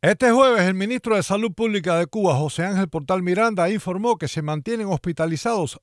Este jueves, el ministro de Salud Pública de Cuba, José Ángel Portal Miranda, informó que se mantienen hospitalizados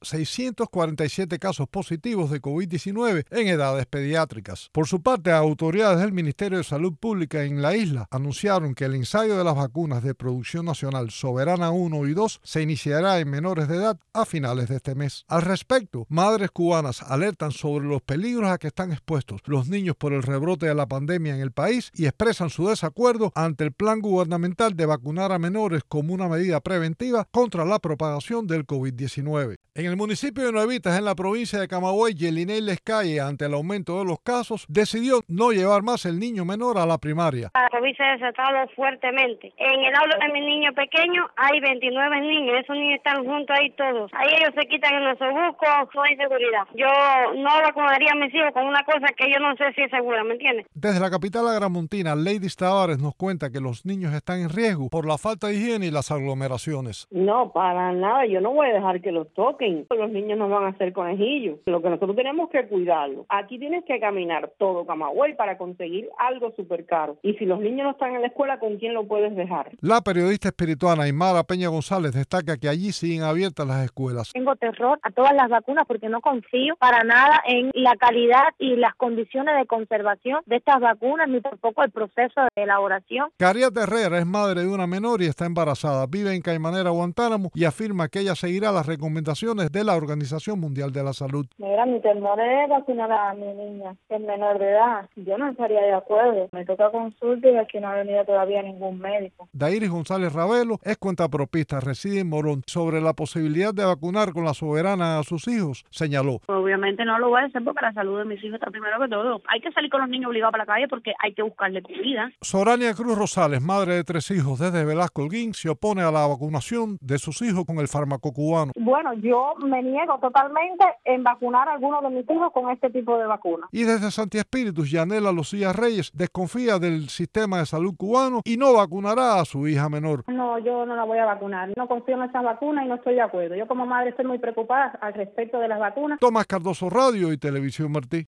647 casos positivos de COVID-19 en edades pediátricas. Por su parte, autoridades del Ministerio de Salud Pública en la isla anunciaron que el ensayo de las vacunas de producción nacional Soberana 1 y 2 se iniciará en menores de edad a finales de este mes. Al respecto, madres cubanas alertan sobre los peligros a que están expuestos los niños por el rebrote de la pandemia en el país y expresan su desacuerdo ante el plan gubernamental de vacunar a menores como una medida preventiva contra la propagación del COVID-19. En el municipio de Nuevitas, en la provincia de Camagüey, Yeliney Lescalle, ante el aumento de los casos, decidió no llevar más el niño menor a la primaria. La COVID se ha desatado fuertemente. En el aula de mi niño pequeño hay 29 niños, esos niños están juntos ahí todos. Ahí ellos se quitan en los sobucos, no hay seguridad. Yo no vacunaría a mis hijos con una cosa que yo no sé si es segura, ¿me entiendes? Desde la capital agramontina, Lady Tavares nos cuenta que los niños están en riesgo por la falta de higiene y las aglomeraciones. No, para nada, yo no voy a dejar que los toquen. Los niños no van a ser conejillos. Lo que nosotros tenemos que cuidarlo. Aquí tienes que caminar todo Camagüey para conseguir algo súper caro. Y si los niños no están en la escuela, ¿con quién lo puedes dejar? La periodista espirituana Aymara Peña González destaca que allí siguen abiertas las escuelas. Tengo terror a todas las vacunas porque no confío para nada en la calidad y las condiciones de conservación de estas vacunas, ni tampoco el proceso de elaboración. Cariata Herrera es madre de una menor y está embarazada. Vive en Caimanera, Guantánamo, y afirma que ella seguirá las recomendaciones de la Organización Mundial de la Salud. Mira, mi temor es vacunar a mi niña, que es menor de edad. Yo no estaría de acuerdo. Me toca consulta y aquí no ha venido todavía ningún médico. Dairis González Ravelo es cuentapropista, reside en Morón. Sobre la posibilidad de vacunar con la Soberana a sus hijos, señaló. Obviamente no lo voy a hacer porque la salud de mis hijos está primero que todo. Hay que salir con los niños obligados para la calle porque hay que buscarle comida. Sorania Cruz Rosales, madre de 3 hijos desde Velasco Holguín, se opone a la vacunación de sus hijos con el fármaco cubano. Bueno, yo me niego totalmente en vacunar a alguno de mis hijos con este tipo de vacuna. Y desde Santi Espíritus, Yanela Lucía Reyes desconfía del sistema de salud cubano y no vacunará a su hija menor. No, yo no la voy a vacunar. No confío en esas vacunas y no estoy de acuerdo. Yo como madre estoy muy preocupada al respecto de las vacunas. Tomás Cardoso, Radio y Televisión Martí.